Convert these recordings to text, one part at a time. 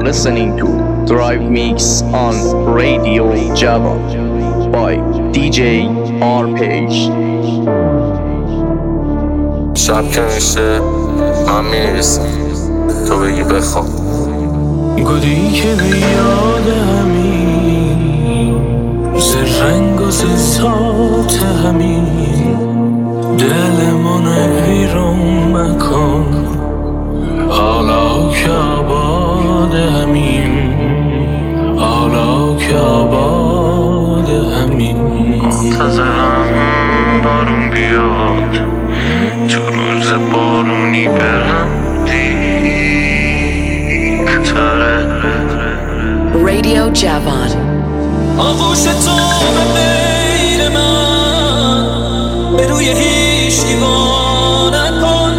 listening to Drive Mix on Radio Java by DJ Arpege. شب که میشه من میرسم تو بگی بخواب گلی که بیاد همین زرنگ و زیزات همین دل منو بیرون مکن حالا که آباد همین حالا که آباد همین منتظرم بارون بیاد تو روز بارونی برم Radio Javan. آغوش تو به غیر من به روی هیچ وا نکن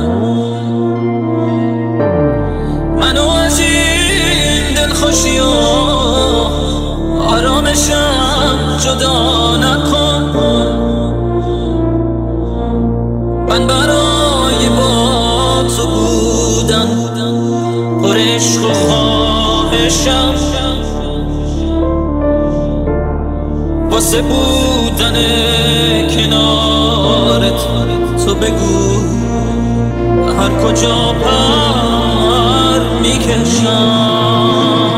منو از این دلخوشی و آرامشم جدا نکن من برای با تو بودم پر عشق و خواهشم واسه بودن کنارت تو بگو هر کجا پر میکشم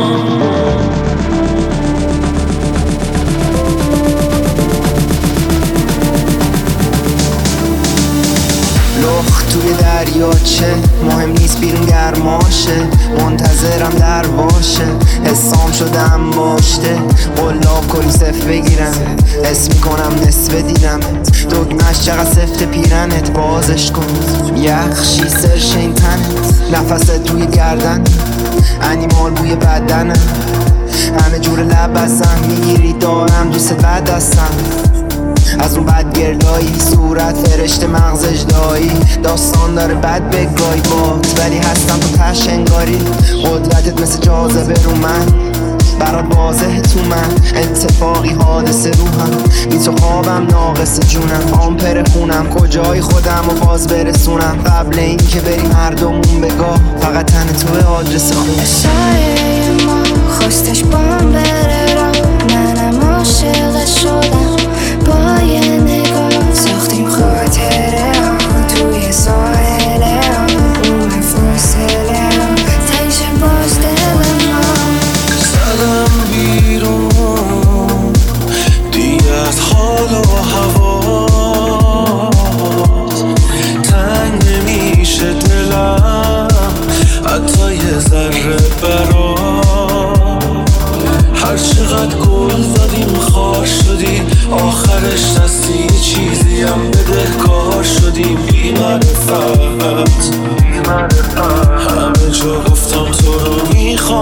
لخ توی دریاچه مهم نیست بیرون گرماشه منتظرم در باشه حسام شدم ماشته قلاب کلی صف بگیرم حس میکنم نصف دیدم دگمش چقدر سفت پیرنت بازش کن یخشی سرش این تنت نفست روی گردن انیمال بوی بدنم همه جور لب بستم میگیری دارم دوست بد هستم از اون بد گردایی صورت فرشته مغز اجدایی داستان داره بد بگای بات ولی هستم تو تش انگاری قدرتت مثل جاذبه رو من برات واضحه تو من اتفاقی حادثه روحم بی تو خوابم ناقص جونم آمپر خونم کجای خودم و باز برسونم قبل این که بریم هر دومون بگاه فقط تن تو آدرس خونه سایه ما خواستش بام بره را منم عاشق شدم با یه نگاه ساختیم خاطره توی ساحله اون فاصله تنش باز دل ما زدم بیرون دیگه از حال و هوا تنگ نمیشه دلم حتی یه ذره برا هر چقدر گل زدیم خار شدی آخرش دستی یه چیزی هم بدهکار شدیم بی معرفت همه جا گفتم تو رو میخوام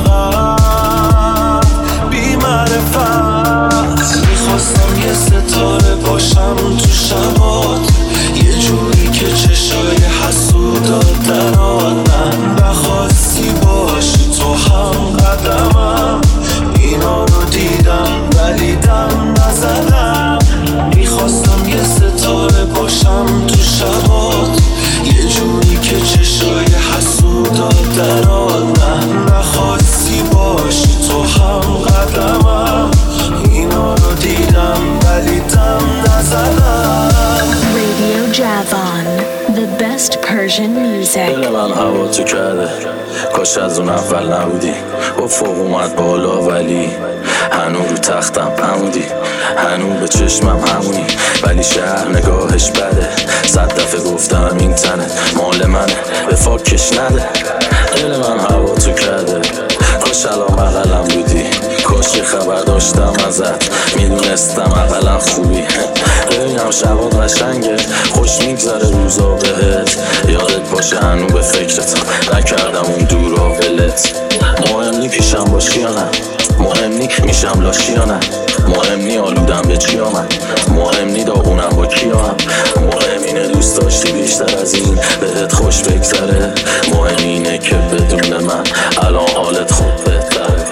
فقط بی معرفت میخواستم یه ستاره باشم تو شبات یه جوری که چشای حسودات درات من نخواستی باشی تو هم قدمم اینا رو دیدم ولی دم نزدم میخواستم یه ستاره باشم تو شبات یه جوری که چشای حسودات درات من نخواستی باشی تو هم قدمم اینا رو دیدم ولی دم نزدم Radio Javan, the best Persian music. دل من هوا تو کرده کاش از اون اول نبودی با فوق اومد بالا ولی هنو رو تختم همودی هنو به چشمم همونی ولی شهر نگاهش بده 100 دفعه گفتم این تنه مال منه به فاکش نده دل من هوا تو کرده کاش الان بغلم بودی کاش یه خبر داشتم ازت میدونستم اقلا خوبی ببینم شبات قشنگه خوش میگذره روزا بهت یادت باشه هنو به فکرت نکردم اون دورا ولت مهم نی پیشم باشی یا نه مهم نی میشم لاشی یا نه مهم نی آلودم به چی آمد مهم نی داغونم با کی هم مهم اینه دوست داشتی بیشتر از این بهت خوش بگذره مهم اینه که بدون من الان حالت خوب بهتره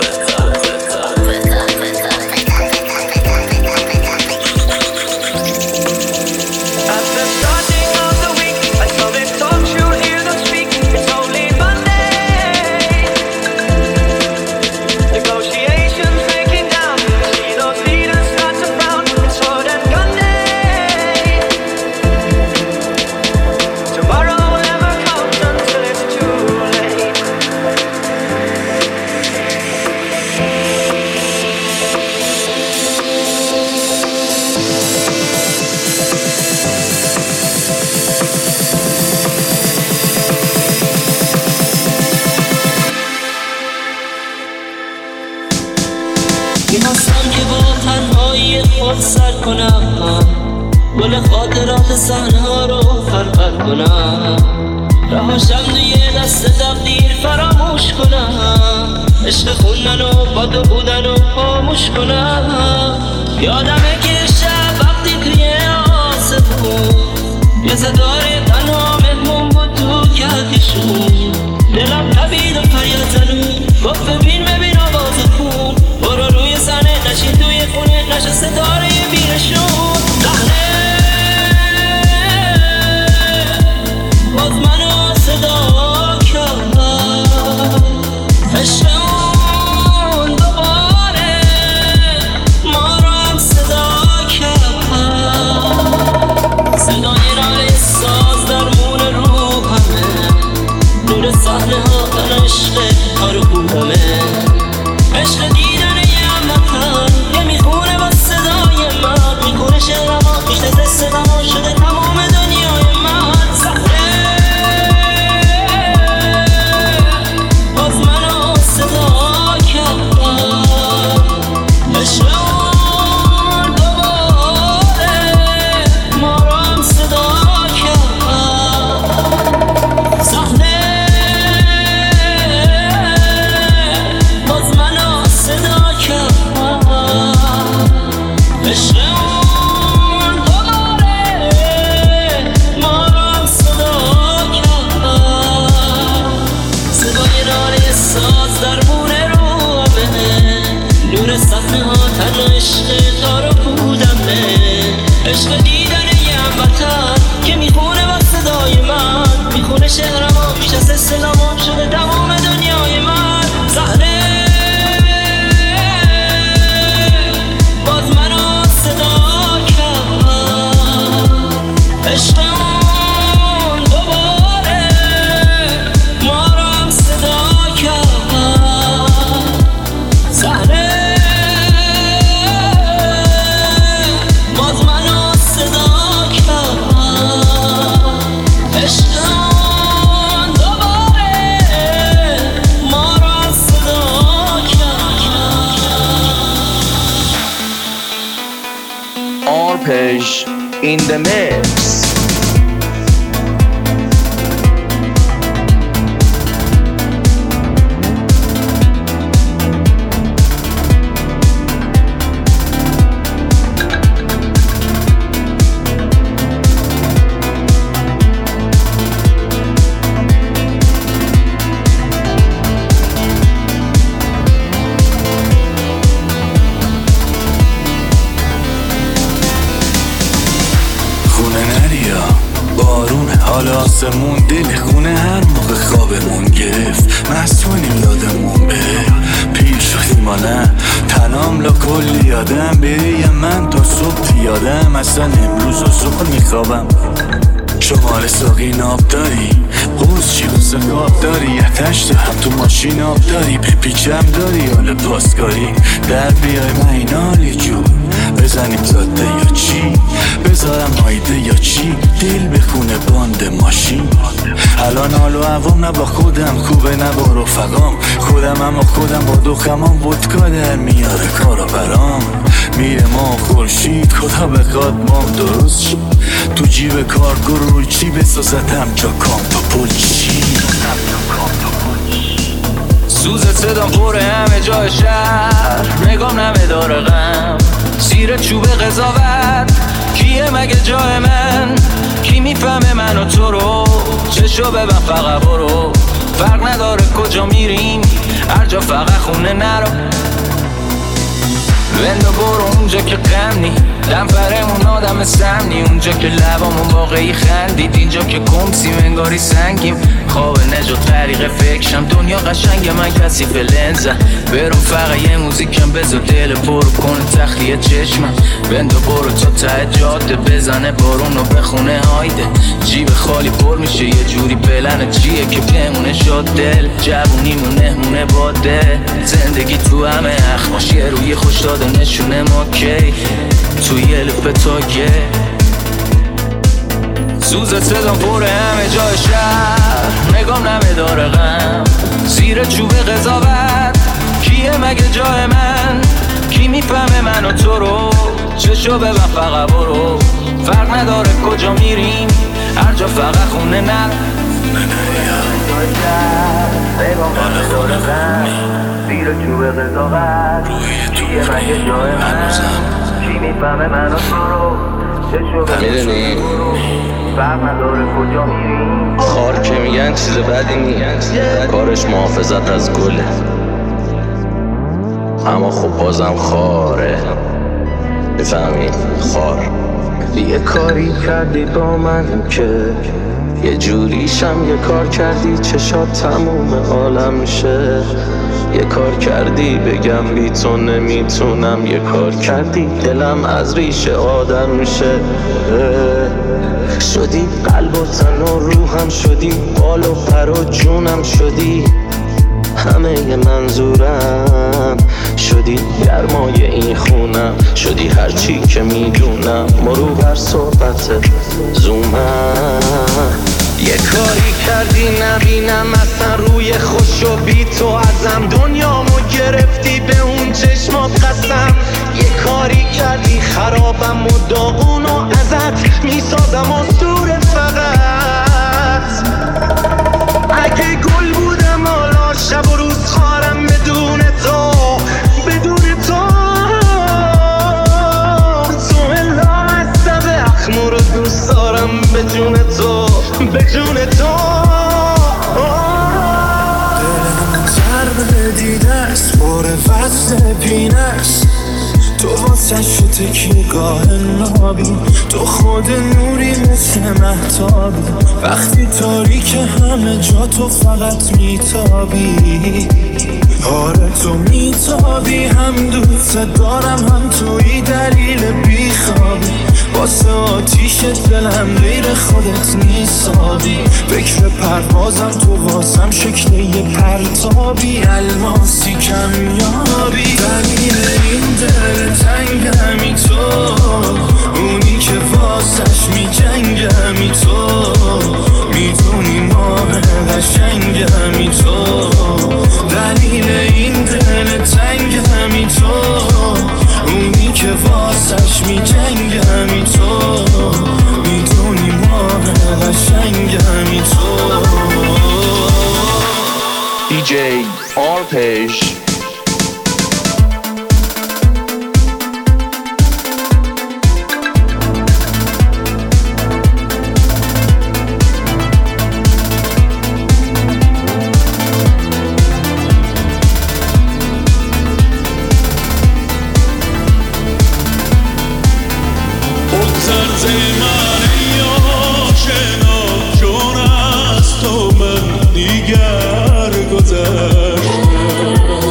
خود سر کنم، گل خاطرات صحنه ها رو فرفر کنم، رهاشم توی دست تقدیر فراموش کنم، عشق خوندن و با تو بودن و خاموش کنم. یادمه که شب وقتی توی آسمون یه صدای تنها مهمون بود تو کهکشون، دلم تبید و فریاد زنون گفت ببین آواز خون، برو روی صحنه نشین توی خونه نشه ستاره بیرشون. صحنه باز منو صدا کرد، عشقمون دوباره ما رو هم صدا کرد، صدای ناله ساز درمون روحمه، نور صحنه ها من عشق کار خوبمه، عشق دیدن یه هموطن که میخونه با صدای من، میخونه شعرما میشنزه صداما شده تمام دنیای من. صحنه باز منو صدا کرد، عشقمون دوباره ما رو هم صدا کرد. صحنه باز منو صدا کرد، عشقمون دوباره ما رو هم صدا کرد، صدای ناله ساز درمون روحمه، نور صحنه ها تنها عشق دار و بودمه، عشق دیدن یه هموطن که میخونه با صدای من، میخونه شهرما میشسته صداما شده تمام دنیای من. صحنه باز منو صدا کرد، عشقمون دوباره ما رو هم صدا کرد. صحنه باز منو صدا کرد، عشقمون دوباره ما رو هم صدا کرد. Arpej in the mix. حالا آسمون دل خونه هر موقع خوابمون گرفت، مستونیم یادمون بره، پیر شدیم ما نه تنام لا کلی یادم بری من تا صبح یادم، اصلا امروز و صبح میخوابم. شمال ساقی ناب داری، قوز چی بسه قاب داری، اتش تو هم تو ماشین آب داری، بپیچم داری حال پاسکاری، در بیای من این حالی جون بزنیم زاده یا چی، بذارم هایده یا چی، دل بخونه باند ماشین. الان حال و عوام نه با خودم خوبه نه با رفقام، خودم اما خودم با دخمام ودکا در میاره کارا برام، میره ما خورشید خدا بخواد ما درست شد، تو جیب کارگو روی چی بسازتم جا کام تا پل چی، سوز صدام پر همه جای شهر، نگام نمه داره غم، زیر چوب قضاوت کیه مگه جای من، کی میفهمه من و تو رو، چشو ببن فقط برو، فرق نداره کجا میریم هر جا فقط خونه نرو، بندو برو اونجا که غم نی، دنفرمون آدم سمنی، اونجا که لبامون واقعی خندید، اینجا که کمسیم انگاری سنگیم، خواب نجات طریق فکرشم، دنیا قشنگ من کثیف لنزم، برم فقط یه موزیکم بذار دل پر کنه تخلیه چشمم، بندو برو تا ته جاده بزنه بارون و بخونه هایده، جیب خالی پر میشه یه جوری پلن چیه که بمونه شد دل، جوونیمونه مونه باده، زندگی تو همه اخماش یه روی خوش داده نشونه ما کی توی الف تاگه، سوز صدام پر همه جای شهر، نگام نمه داره غم، زیر چوب قضاوت کیه مگه جای من، کی میفهمه من و تو رو، چشو ببن فقط برو، فرق نداره کجا میریم، هر جا فقط خونه نر زیر چوب قضاوت دیگه مگه جای من چی میفهمه من و تو رو چشو میدونی فرق نداره کجا میریم. خار که میگن چیز بدی نیست، کارش محافظت از گله، اما خب بازم خاره، بفهمی خار. یه کاری کردی با من که یه جوریشم یه کار کردی چشات تموم عالم میشه، یه کار کردی بگم بی تو نمیتونم، یه کار کردی دلم از ریشه آدم میشه، شدی قلب و تن و روحم شدی، بال و پر و جونم شدی، همه منظورم شدی، گرمای این خونم شدی، هرچی که میدونم مرو بر صحبت زومم. یه کاری کردی نبینم اصلا روی خوش و بی تو ازم، دنیامو گرفتی به اون چشمات قسم، یه کاری کردی خرابم و داغون و ازت میسازم اسطوره فقط، اگه گل بودم حالا شب و روز خارم بدون تو، بدون تو تو الا مستب اخمو رو دوست دارم بدون تو، بدون تو. دلم ضرب دیده است پر وزن پینه است، تو واسه شو تکیه‌گاه نابی، تو خود نوری مثل مهتابی، وقتی تاریک همه جا تو فقط میتابی، آره تو میتابی، هم دوست دارم هم توی دلیل بیخوابی، واسه آتیشت دلم غیر خودت نیسابی، فکر پروازم تو واسم شکل یه پرتابی، الماسی کمیابی، دلیل این دل تنگمی تو، اونی که واسش میجنگمی تو، میدونی ماه قشنگمی تو، دلیل این دل تنگمی تو، اونی که واسش میجنگمی تو، میدونی ماه قشنگمی تو. DJ Arpesh. دیگر گذشت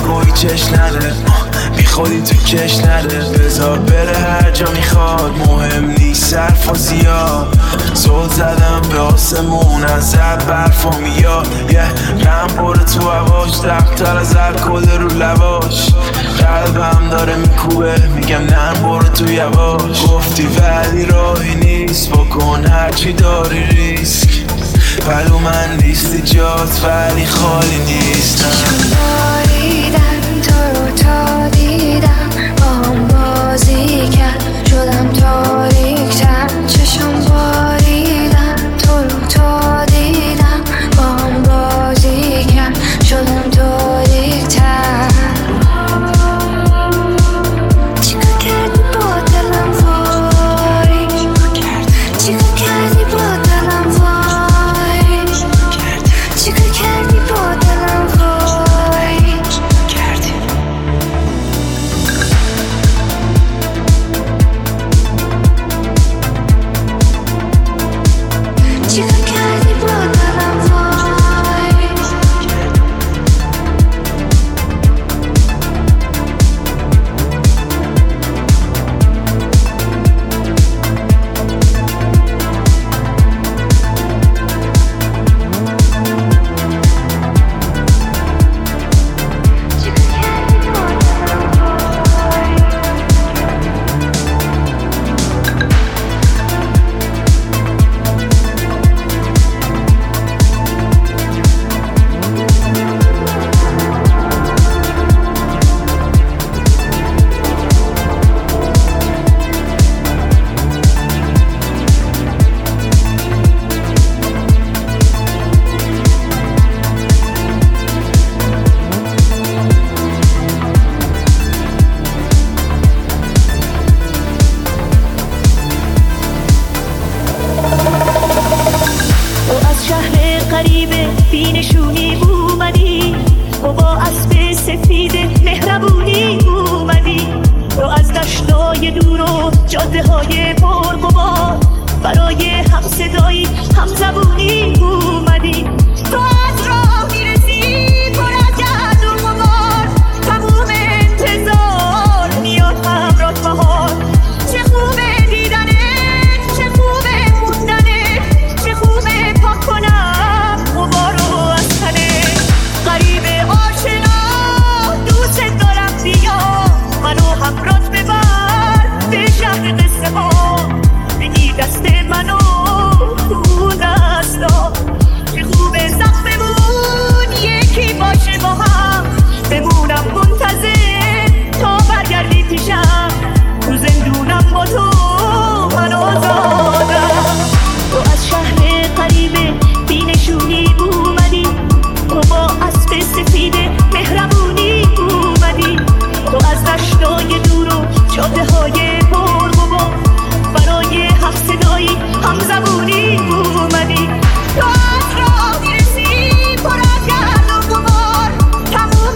روی چش نده، بی خودی تو کش نده، بذار بره هر جا میخواد، مهم نیست صرف و زیاد. زل زدم به آسمون از زد برفا میاد، رم بره تو هواش، دقتر از الکل رو لواش. قلبم داره میکوبه میگم نه برو تو یواش. گفتی ولی راهی نیست، بکن هرچی داری ریسک. پلو من نیستی جات ولی خالی نیستم. باریدم تو رو تا دیدم، با هم بازی کرد شدم تاریک‌تر. چشم باریدم تو رو تا دیدم، با هم بازی کرد شدم تاریک‌تر. چیکار کردی با دلم وای، چیکار کردی با دلم وای، چیکار کردی با دلم وای، چیکار کردی با دلم وای. غریبه بینشونی اومدی، تو با اسب سفید مهربونی اومدی، تو از دشتای دور و جاده های پرغبار برای هم صدایی هم زبونی اومدی. تو از راه میرسی پر از گرد و غبار، تموم انتظار میاد همراه بهار. چه خوبه دیدنت، چه خوبه موندنت، چه خوبه پاک کنم غبارو از تنت. غریبه آشنا دوست دارم، بیا منو همراهت ببر به شهر قصه ها، بگیر دست منو تو دستا. چه خوبه سقفمون یکی باشه با هم، بمونم منتظر تا برگردی پیشم. تو زندونم با تو من آزادم. تو از شهر غریبه بینشونی اومدی، تو با اسب سفید مهربونی اومدی، تو از دشتای دور و جاده های پرغبار برای هم صدایی هم زبونی اومدی. تو از راه میرسی پر از گرد و غبار، تموم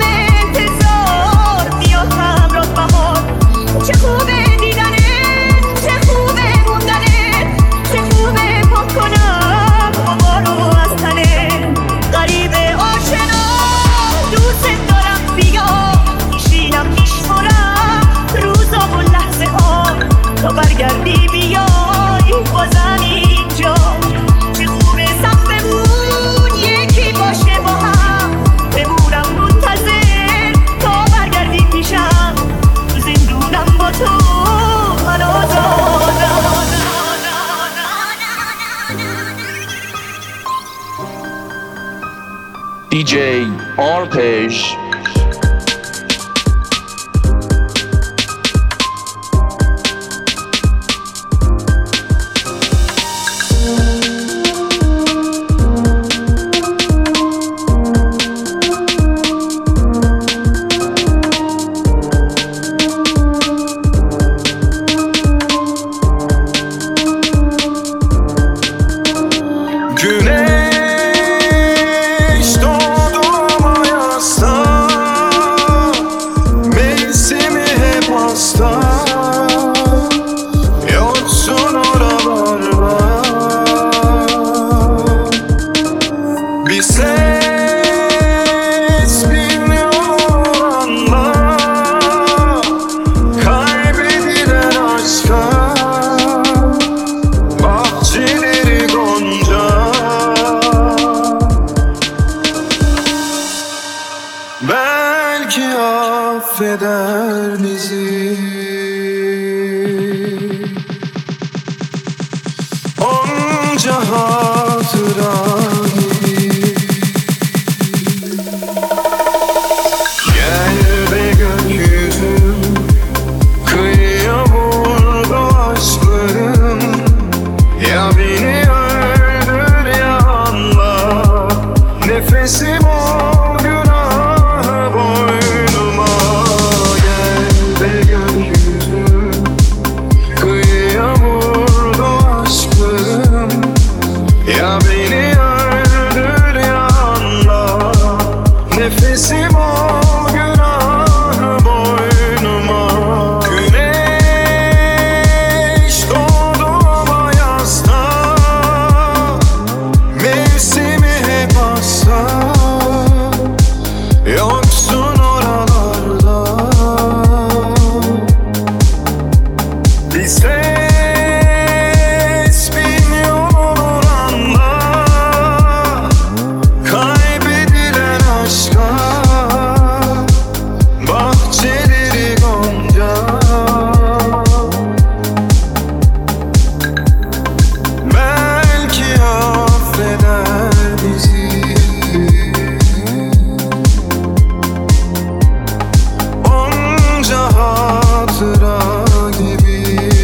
انتظار میاد همراه بهار. چه خوبه دیدنت، چه خوبه موندنت، چه خوبه پاک کنم غبارو از تنت. غریبه آشنا دوست دارم، بیا میشینم میشمارم روزا و لحظه ها، تا برگردی بیای بازم اینجا. چه خوبه سقفمون یکی باشه با هم، بمونم منتظر تا برگردی پیشم. تو زندونم با تو من آزادم. DJ Arpesh. Güneş doğdu ama yastan affedernizi onca hatıra gibi. Gel be gökyüzüm, kıyıya vurdu aşklarım. Ya beni öldür ya anla, nefesim ol günah boynuma. Gel be gökyüzüm, kıyıya vurdu aşklarım. Ya beni öldür ya anla, nefesim ol günah boynuma. Güneş doğdu ama yazda, mevsimi hep hasta. Yoksun oralarda, bir ses bin yol olur anla. Kaybedilen aşka, bahçeleri gonca. Belki affeder bizi onca hatıra gibi.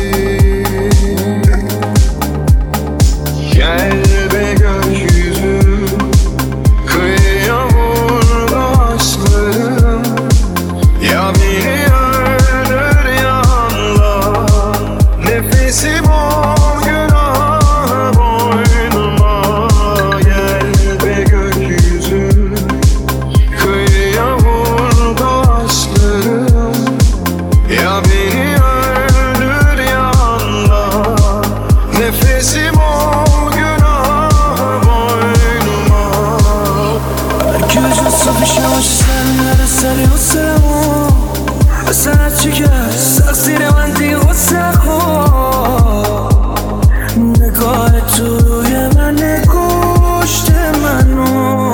Gel be gökyüzüm, kıyıya vurdu aşklarım. Ya beni öldür ya anla, nefesim ol günah boynuma. Gel be gökyüzüm, kıyıya vurdu aşklarım. Ya beni öldür ya anla, nefesim ol günah boynuma. که جسو پیشم سر نرسلی حسمو سرت چکر سقصیر من دیگه غصه خود نگاه تو روی من نگشته منو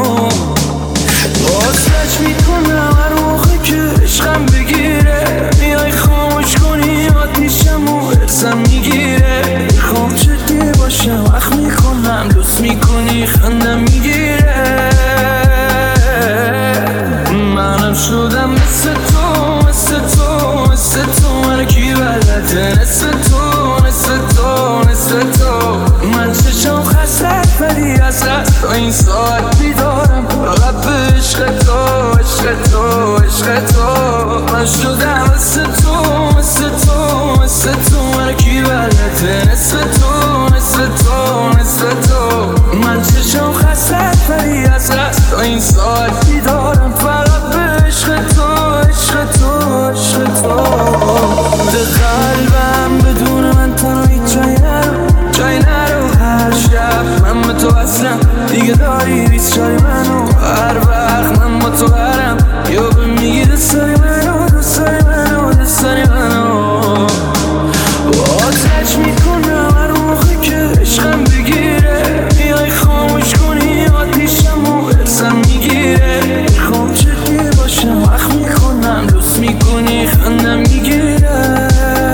بازرج میکنم هر موقع که عشقم بگیره میای خاموش کنی آتیشمو ارزم میگیره میخوام جدی باشم وقت میکنم دوست میکنی خندم میگیره منم شدم مثل تو مثل تو مثل تو منو کی بلده مثل تو مثل تو مثل تو من چشم خستت ولی از رست تا این ساعت بیدارم فقط به عشق تو عشق تو عشق تو من شدم مثل تو مثل تو مثل تو منو کی بلده مثل تو مثل تو مثل تو من چشم خستت ولی از رست تا این ساعت بیدارم فقط به عشق تو عشق تو عشق تو به قلبم بدون من تنهایی جای نرو هر شب من به تو اصلا دیگه داری ریز جای منو هر وقت من با تو برم یا به میگی دوست داری منو دوست داری منو دوست داری منو آتش میکنم هر موقع که عشقم بگیره میای خاموش کنی آتیشمو ارزم میگیره میخوام جدی باشم وقت میکنم دوست میکنی خندم میگیره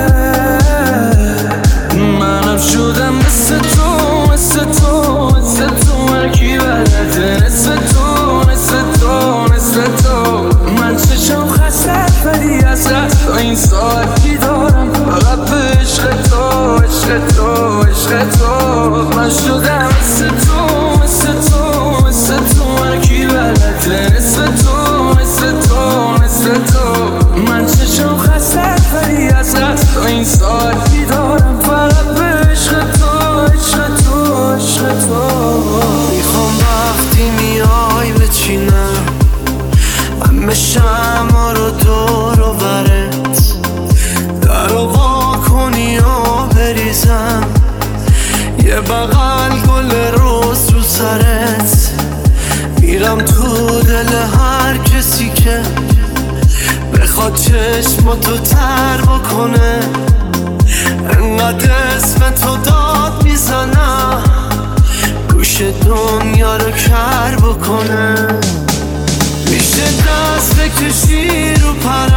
منم شدم مثل تو مثل تو مثل تو من کی بلده مثل تو مثل تو مثل تو من چشم خستت ولی از رست تا این ساعت بیدارم فقط به عشق تو عشق تو عشق تو من شدم مثل تو مثل تو مثل تو من کی بلده مثل تو مثل تو مثل تو من چشم خستت ولی از رست تا این ساعت بیدارم فقط به عشق تو عشق تو عشق تو میخوام وقتی میای بچینم همه شمع رو دور و برت در رو وا کنی و بریزم یه بغل گل روز رو سرت میرم تو دل هر کسی که بخواد چشماتو تر بکنه انقدر اسم تو داد میزنم گوش دنیا رو کر بکنه میشه دست بکشی رو پر